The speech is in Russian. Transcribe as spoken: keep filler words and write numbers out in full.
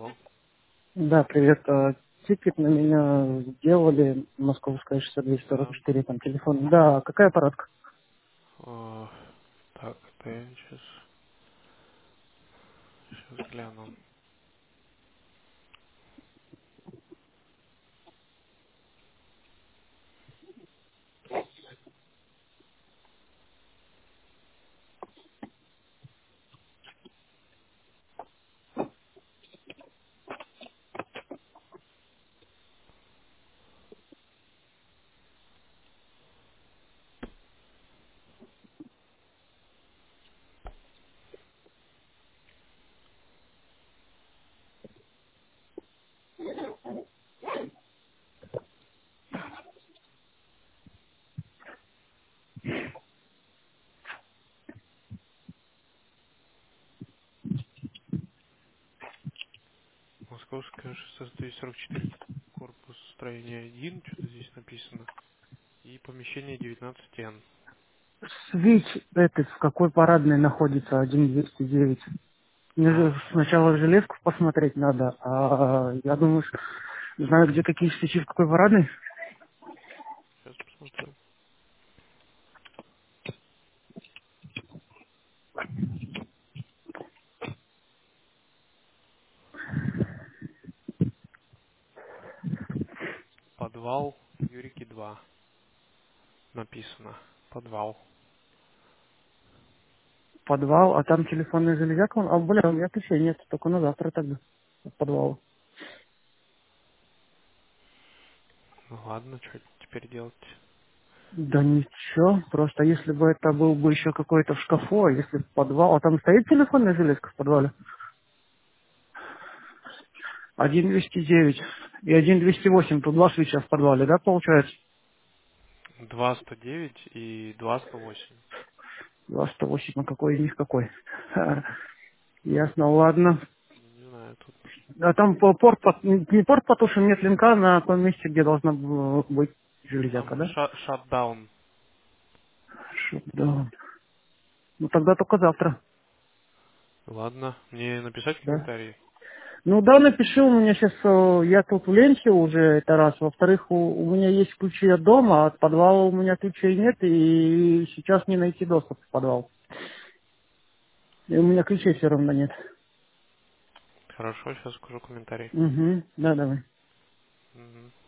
Алло. Да, привет. А, Тикет на меня сделали, Московская шестьдесят двести сорок Да. четыре, там телефон. Да, какая аппаратка? А, так, да я сейчас, сейчас гляну. Московская шестьсот двести сорок четыре, корпус строения один, что-то здесь написано. И помещение девятнадцать эн. Свич этот, в какой парадной находится, один двести девять. Мне А, же сейчас, сначала железку посмотреть надо, а я думаю, что знаю, где какие свечи, в какой парадной. сейчас посмотрю. Подвал Юрики два написано. Подвал. Подвал, а там телефонная железяка. А, бля, у меня ключей нет, только на завтра тогда. От подвала. Ну ладно, что теперь делать? Да ничего, просто если бы это был бы еще какой-то в шкафу, а если в подвал, а там стоит телефонная железка в подвале? один двести девять и один двести восемь, тут два свеча в подвале, да, получается? два сто девять и два сто восемь. два сто восемь, а какой из них какой? Ха, ясно, ладно. Не знаю, тут А там по- порт, пот- не порт потушен, нет линка на том месте, где должна б- быть железяка, там да? ша- шатдаун. Шо- Да. Ну тогда только завтра, Ладно, мне написать да. комментарий? Ну да, напиши, у меня сейчас, я тут в ленте уже, это раз. Во-вторых, у, у меня есть ключи от дома, а от подвала у меня ключей нет, и сейчас не найти доступ в подвал. И у меня ключей все равно нет. Хорошо, сейчас скажу комментарий. Угу, да, давай. Мгм.